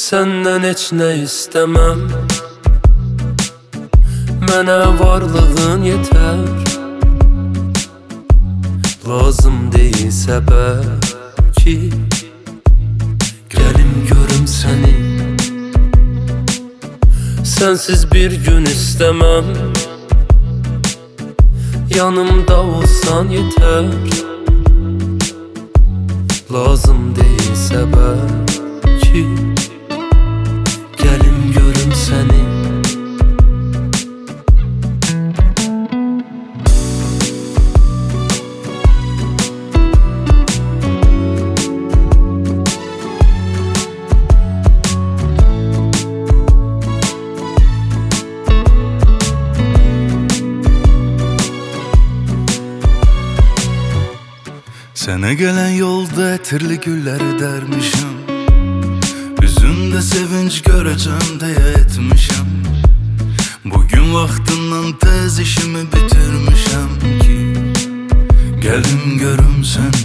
Senden heç nə istəməm, mənə varlığın yetər. Lazım deyilsə bəlkə gəlim görüm səni. Sənsiz bir gün istəməm, yanımda olsan yetər. Lazım deyilsə bəlkə gəlim görüm səni. Sənə gələn yolda ətirli gülləri dərmişəm, üzündə sevinç görəcəm deyə etmişəm. Bugün vaxtından tez işimi bitirmişəm ki gəlim görüm səni.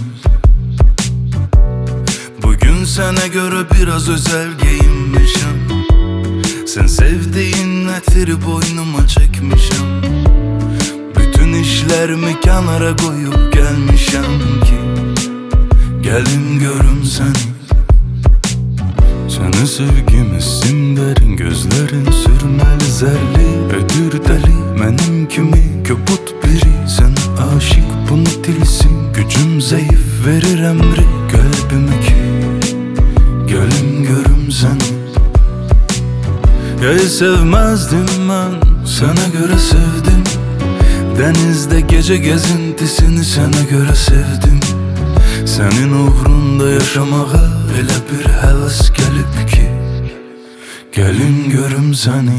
Bugün sənə görə biraz özəl geyinmişəm, sən sevdiyin ətiri boynuma çəkmişəm. Bütün işlərimi kənara qoyub gəlmişəm ki gəlim görüm səni. Sənə sevgimizsin dərin, gözlərin sürməli zərli, ödür dəli mənim kimi köput biri. Sən aşiq bunu dilsin, gücüm zəif verir əmri qəlbimə ki gəlim görüm səni. Yayı sevməzdim mən, sənə görə sevdim. Dənizdə gecə gəzintisini sənə görə sevdim. Sənin uğrunda yaşamağa elə bir həvəs gəlib ki gəlim görüm səni.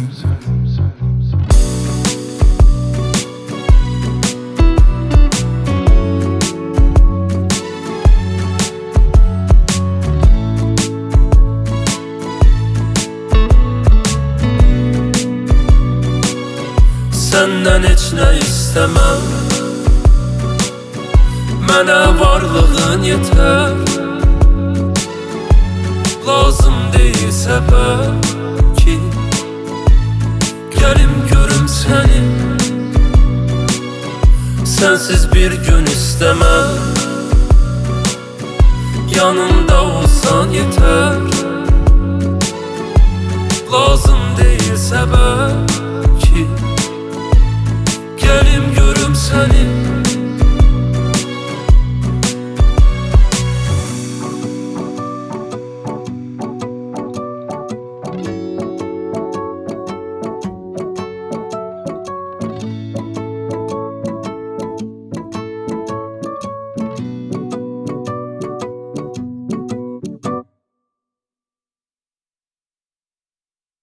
Səndən heç nə istəməm, mənə varlığın yetər. Lazım deyilsə bəlkə gəlim görüm səni. Sənsiz bir gün istəməm, yanımda olsan yetər. Lazım deyilsə bəlkə